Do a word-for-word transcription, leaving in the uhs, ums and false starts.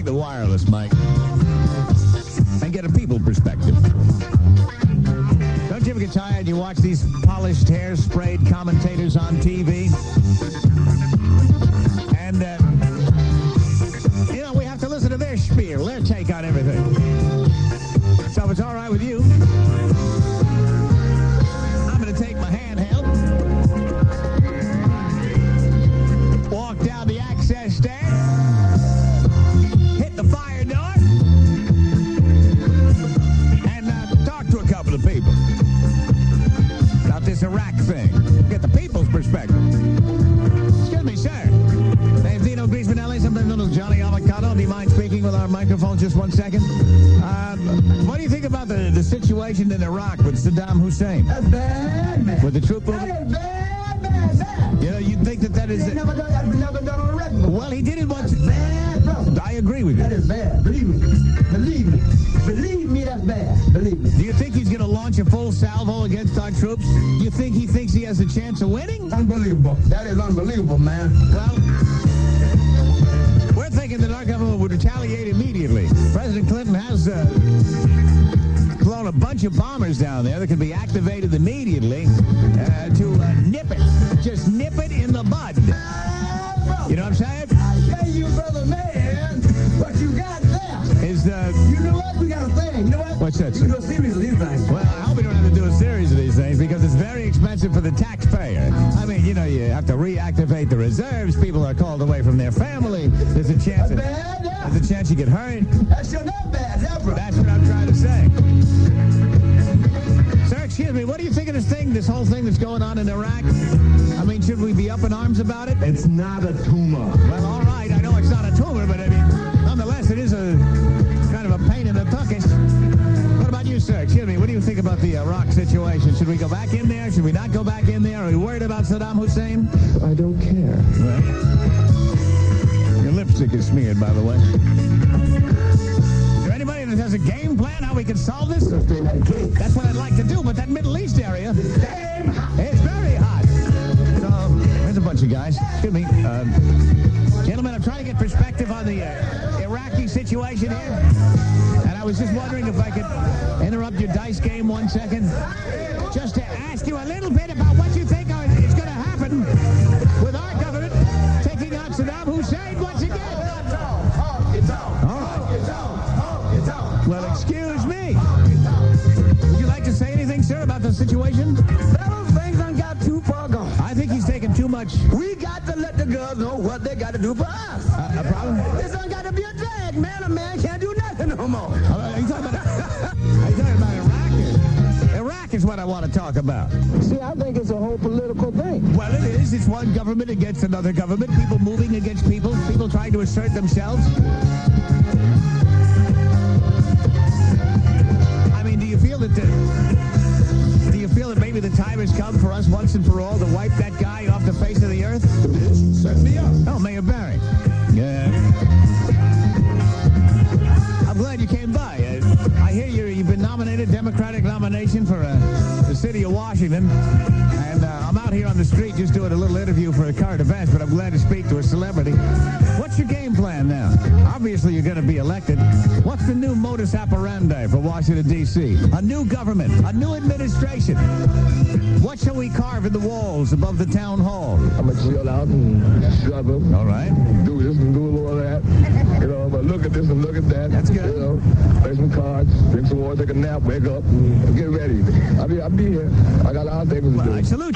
take the wireless mic and get a people perspective. Don't you ever get tired? You watch these polished, hair-sprayed commentators on T V? And, uh, you know, we have to listen to their spiel, their take on everything. So if it's all right with you, I'm going to take my handheld, walk down the access stairs, hit the fire door, and uh, talk to a couple of people about this Iraq thing. Get the people's perspective. Excuse me, sir. Name's Dino Griezmanelli, sometimes known as Johnny Avocado. Do you mind speaking with our microphone just one second? Um, what do you think about the, the situation in Iraq with Saddam Hussein? That's bad, man. With the troop movement? That is bad, bad, bad. You know, you think that that is... They never done, that's never done on a record before. Well, he did it once. That's bad, bro. I agree with you. That is bad. Believe me. Believe me. Believe me, that's bad. Believe me. Do you think he's going to launch a full salvo against our troops? Do you think he thinks he has a chance of winning? Unbelievable. That is unbelievable, man. Well, we're thinking that our government would retaliate immediately. President Clinton has uh, flown a bunch of bombers down there that can be activated immediately uh, to uh, nip it. Just nip it in the bud. You know what I'm saying? I tell you, brother, man, what you got there Is uh, You know what? We got a thing. You know what? What's that, We sir? can do a series of these things. Well, I hope we don't have to do a series of these things because it's very expensive for the taxpayer. I mean, you know, you have to reactivate the reserves. People are called away from their family. There's a chance. That's that, bad, yeah. There's a chance you get hurt. That's sure not bad, yeah, bro. That's what I'm trying to say. Sir, excuse me. What do you think of this thing, this whole thing that's going on in Iraq? I mean, should we be up in arms about it? It's not a tumor. Well, all right. I know it's not a tumor, but I mean, nonetheless, it is a kind of a pain in the tuchus. What about you, sir? Excuse me. What do you think about the Iraq situation? Should we go back in there? Should we not go back in there? Are we worried about Saddam Hussein? I don't care. Well, your lipstick is smeared, by the way. Is there anybody that has a game plan how we can solve this? That's what I'd like to do, but that Middle East area, it's very hot. So, there's a bunch of guys. Excuse me. Uh, gentlemen, I'm trying to get perspective on the uh, Iraqi situation here. And I was just wondering if I could interrupt your dice game one second. Just to ask you a little bit about what you think are, is going to happen with our government taking out Saddam Hussein once again. All right. Well, excuse me. Would you like to say anything, sir, about the situation? Those things done got too far gone. I think he's taking too much. We got to let the girls know what they got to do for us. Uh, a problem? This done got to be a drag, man. A man can't do nothing no more. Uh, are you talking about, are you talking about Iraq? Iraq is what I want to talk about. See, I think it's a whole political thing. Well, it is. It's one government against another government. People moving against people. People trying to assert themselves. I mean, do you feel that the, do you feel that maybe the time has come for us once and for all to wipe that guy off the face of the earth? Set me up. Oh, Mayor Barry. Yeah. I'm glad you came by. Uh, I hear you, you've been nominated, Democratic nomination for uh, the city of Washington. And uh, I'm out here on the street just doing a little interview for a current event, but I'm glad to speak to a celebrity. What's your game plan now? Obviously, you're going to be elected. What's the new modus operandi for Washington, D C? A new government, a new administration. What shall we carve in the walls above the town hall? I'm going to chill out and struggle. All right. Do this and do a little of that. You know, but look at this and look at that. That's good. You know, play some cards, drink some water, take a nap, wake up, and get ready. I'll be, I'll be here. I got a lot of things to Well, do. I salute